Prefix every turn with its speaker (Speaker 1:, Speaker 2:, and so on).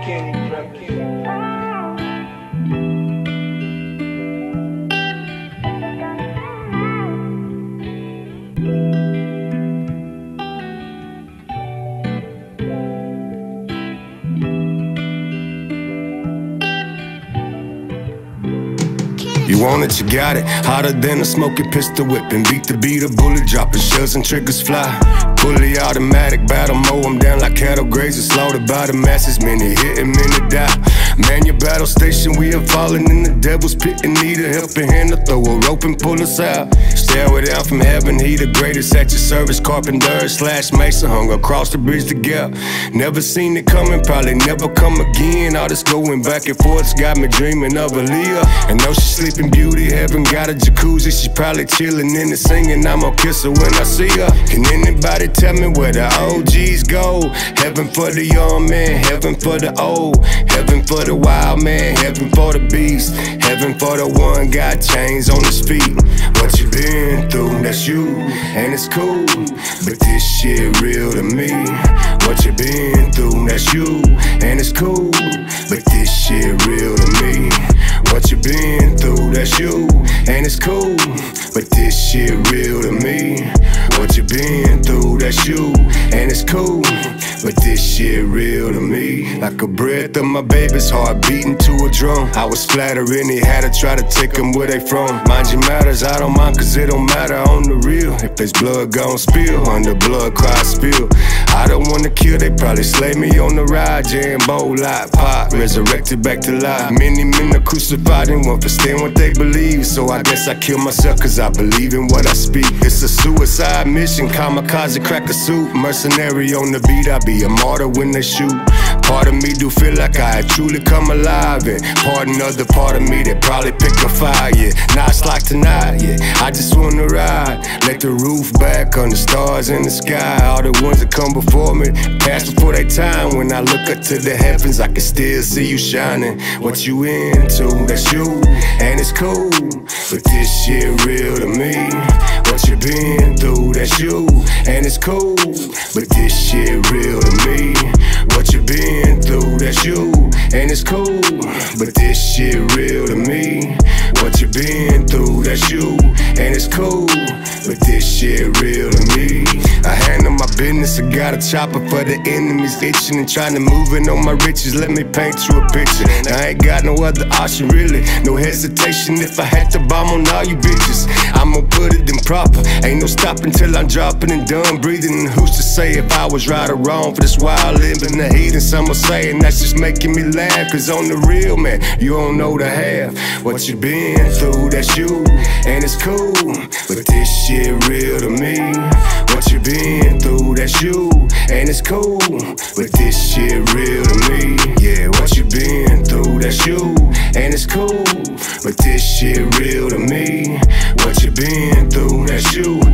Speaker 1: You want it, you got it. Hotter than a smoking pistol whipping. Beat the beat, a bullet dropping. Shells and triggers fly. Fully automatic battle, mow them down like cattle grazers. Slaughtered by the masses, many hit and many die. Man, your battle station, we have fallen in the devil's pit and need a helping hand to throw a rope and pull us out. Stairway down from heaven, he the greatest at your service. Carpenter slash mason, hung across the bridge to gap. Never seen it coming, probably never come again. All this going back and forth got me dreaming of Aaliyah. And though she's sleeping beauty, heaven got a jacuzzi. She's probably chilling in the singing. I'm gonna kiss her when I see her. Can anybody tell me where the OGs go? Heaven for the young man, heaven for the old. Heaven for the wild man, heaven for the beast. Heaven for the one got chains on his feet. What you been through, that's you, and it's cool, but this shit real to me. What you been through, that's you, and it's cool, but this shit real to me. What you been through, that's you, and it's cool, but this shit real to me. What you been through, that's you, and it's cool, but this shit real to me. Like a breath of my baby's heart beating to a drum. I was flattering, he had to try to take them where they from. Mind you matters, I don't mind cause it don't matter on the real. If there's blood gon' spill, under blood cry spill. I don't wanna kill, they probably slay me on the ride. Jambo, lot, pop, resurrected back to life. Many men are crucified and won't understand what they believe. So I guess I kill myself cause I believe in what I speak. It's a suicide mission, kamikaze, crack a suit. Mercenary on the beat, I be a martyr when they shoot. Part of me do feel like I had truly come alive, and part another part of me that probably pick a fire, yeah. Now it's like tonight, yeah, I just wanna ride. Let the roof back on the stars in the sky. All the ones that come before me, pass before they time. When I look up to the heavens, I can still see you shining. What you into, that's you, and it's cool, but this shit real to me. What you been through, that's you, and it's cool, but this shit real to me. What you been through, that's you, and it's cool, but this shit real to me. What you been through, that's you, and it's cool, but this shit real to me. I handle my business, I got a chopper for the enemies itching and trying to move in on my riches. Let me paint you a picture. I ain't got no other option really, no hesitation. If I had to bomb on all you bitches, I'ma put it in proper. Ain't no stopping till I'm dropping and done breathing. And who's to say if I was right or wrong for this wild living? The heat and some will say, and that's just making me laugh. Cause on the real, man, you don't know the half. What you been through, that's you, and it's cool, but this shit real to me. What you been through, that's you, and it's cool, but this shit real to me. Yeah, what you been through, that's you, and it's cool, but this shit real to me. What you been through, that's you,